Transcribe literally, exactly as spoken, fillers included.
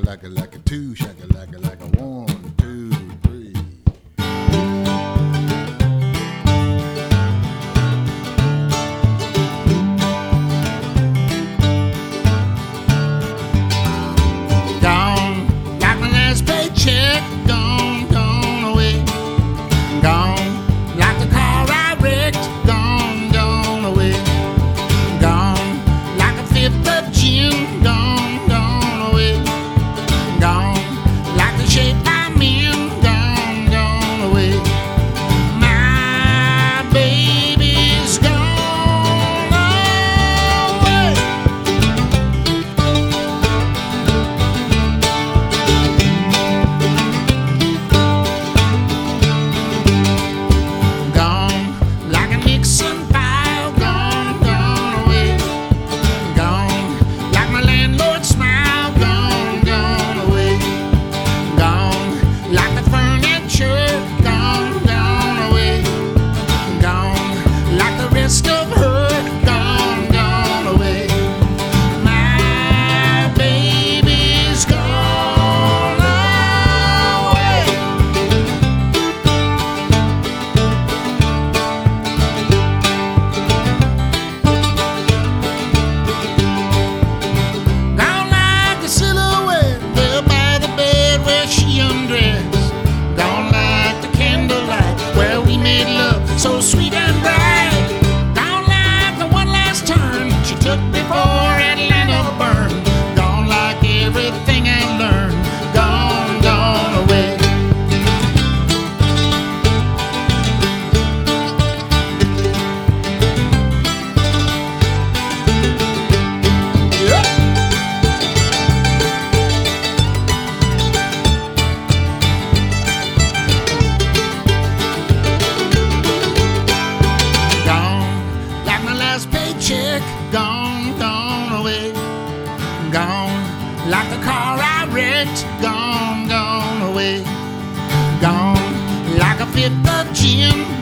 like a like a two, shaka like a like a one, two, three. Gone like my last paycheck. Gone, gone away. Gone like the car I wrecked. Gone, gone away. Gone like a fifth of gin. Gone, gone away. Gone like the shape I'm in. Gone, gone away. My baby's gone away. Gone like a Nixon file. Gone, gone away. Gone like my landlord's smile. Gone, gone away. Gone like the furniture. Gone, gone away. Gone like the rest of her. Gone, gone away. My baby's gone away. Gone like the silhouette there by the bed where she undressed. Gone like the candlelight where we made love so sweet and bright. Gone like the one last turn she took before Atlanta burned. Gone like everything I learned. Gone, gone away. Gone like my last paycheck. Gone, gone away. Gone like the car I wrecked. Gone, gone away. Gone like a fifth of gin.